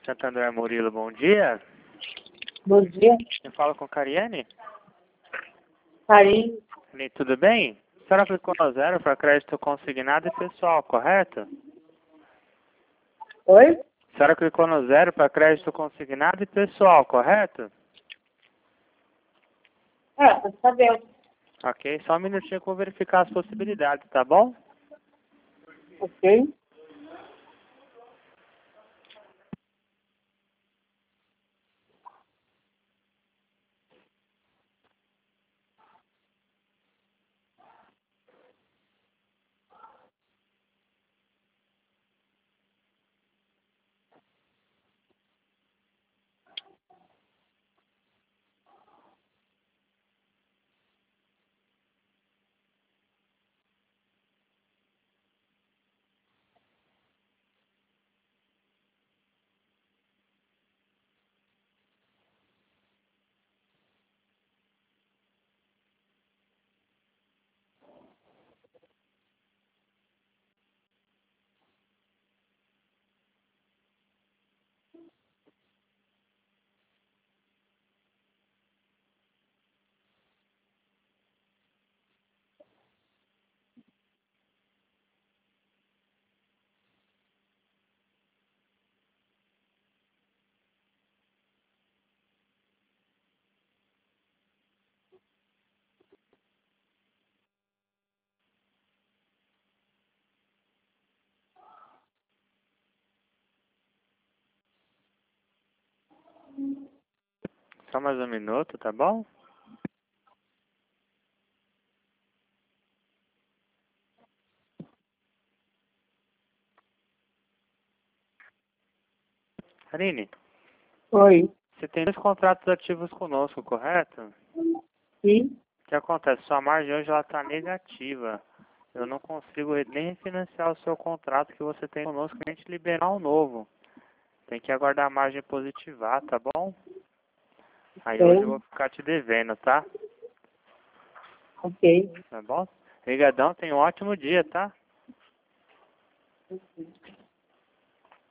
Santander Murilo, bom dia. Bom dia, Eu falo com Cariane. Carinho. Tudo bem? A senhora aplicou no zero para crédito consignado e pessoal, correto? Oi? A senhora clicou no zero para crédito consignado e pessoal, correto? Pra saber. Ok, só um minutinho que eu vou verificar as possibilidades, tá bom? Ok? Só mais um minuto, tá bom? Aline, Oi. você tem 2 contratos ativos conosco, correto? Sim? O que acontece? Sua margem hoje ela está negativa. Eu não consigo nem refinanciar o seu contrato que você tem conosco, nem te liberar um novo. Tem que aguardar a margem positivar, tá bom? Aí hoje eu Ok. vou ficar te devendo, tá? Ok. Tá bom? Obrigadão, tenha um ótimo dia, tá?